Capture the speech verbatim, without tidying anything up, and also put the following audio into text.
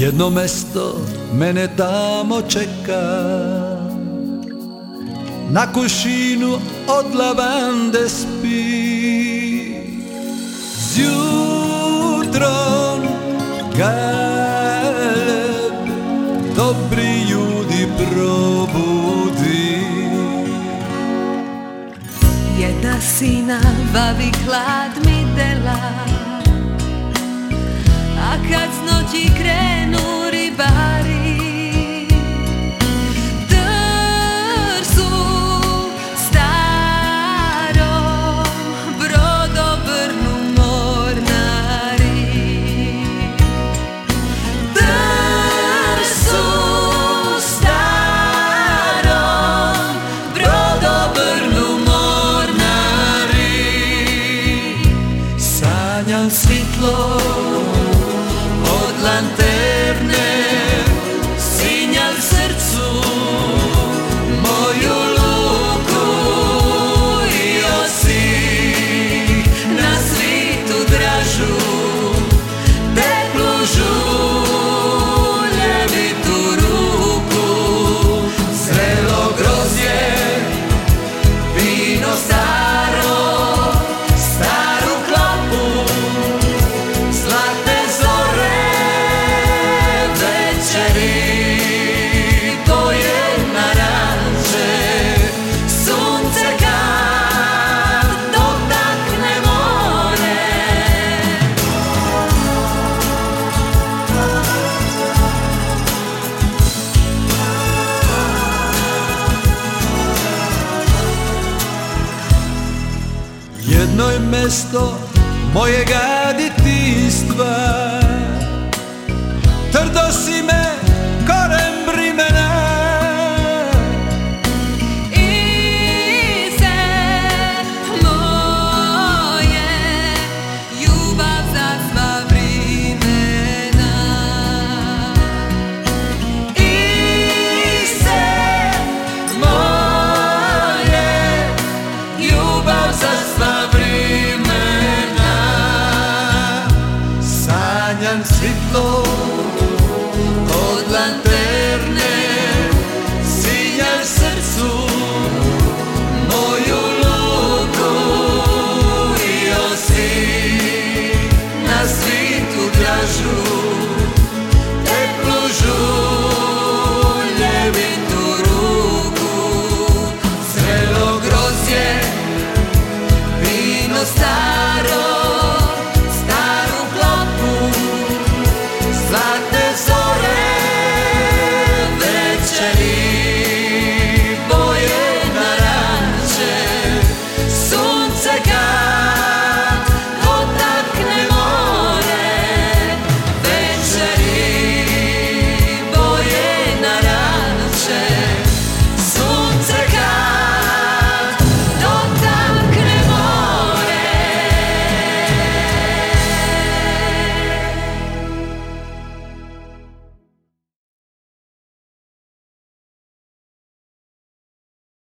Jedno mesto mene tamo čeka, na kušinu od lavande spi. Z jutrom galeb dobri ljudi probudi. Jedna sina bavi hlad mi dela, a kad z noći krenu ribari, drsu starom brodobrnu mornari. Drsu starom brodobrnu mornari. Sanjam svitlo od lanterne, sinjal srcu moju luku i osi na svitu dražu, teplu žuljevitu ruku, zrelo grozdje, vino staro, staru klopu, zlate zore, boje naranče, sunce kad dotakne more. Jedno je mesto mojega djetinjstva, trdo si me korem brimena. Ize moje, ljubav za sva vrimena. Ize moje, ljubav za sva vrimena. Sanjam svitlo od lanterne, sinjal srcu moju luku i osi na svitu dražu, teplu žuljevitu ruku, zrelo grozdje, vino staro.